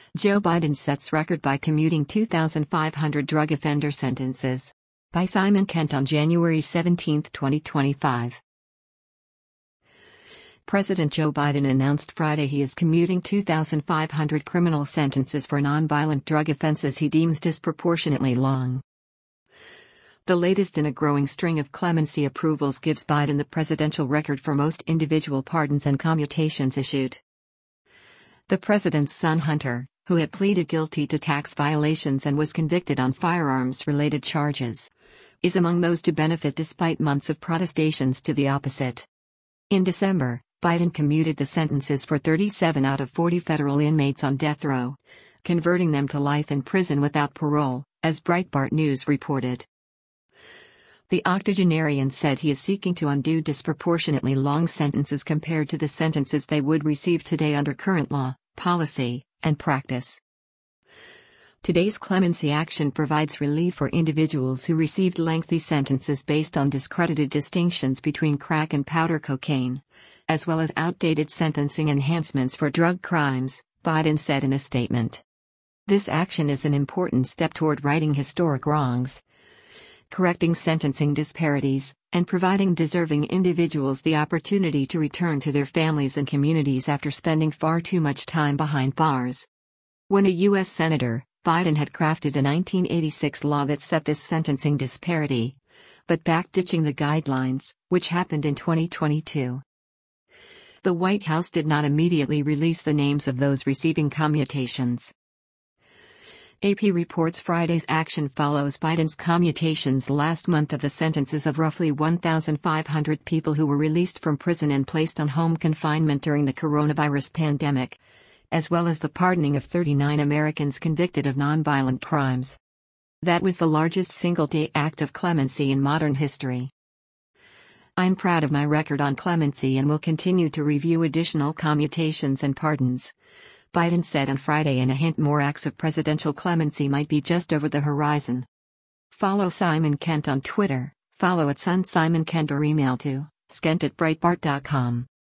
Joe Biden sets record by commuting 2,500 drug offender sentences. By Simon Kent on January 17, 2025. President Joe Biden announced Friday he is commuting 2,500 criminal sentences for nonviolent drug offenses he deems disproportionately long. The latest in a growing string of clemency approvals gives Biden the presidential record for most individual pardons and commutations issued. The president's son Hunter, who had pleaded guilty to tax violations and was convicted on firearms-related charges, is among those to benefit despite months of protestations to the opposite. In December, Biden commuted the sentences for 37 out of 40 federal inmates on death row, converting them to life in prison without parole, as Breitbart News reported. The octogenarian said he is seeking to undo disproportionately long sentences compared to the sentences they would receive today under current law, policy, and practice. Today's clemency action provides relief for individuals who received lengthy sentences based on discredited distinctions between crack and powder cocaine, as well as outdated sentencing enhancements for drug crimes, Biden said in a statement. This action is an important step toward righting historic wrongs, correcting sentencing disparities, and providing deserving individuals the opportunity to return to their families and communities after spending far too much time behind bars. When a U.S. Senator, Biden had crafted a 1986 law that set this sentencing disparity, but backditching the guidelines, which happened in 2022. The White House did not immediately release the names of those receiving commutations. AP reports Friday's action follows Biden's commutations last month of the sentences of roughly 1,500 people who were released from prison and placed on home confinement during the coronavirus pandemic, as well as the pardoning of 39 Americans convicted of nonviolent crimes. That was the largest single-day act of clemency in modern history. I'm proud of my record on clemency and will continue to review additional commutations and pardons, Biden said on Friday, in a hint more acts of presidential clemency might be just over the horizon. Follow Simon Kent on Twitter, follow @SonSimonKent or email to skent@breitbart.com.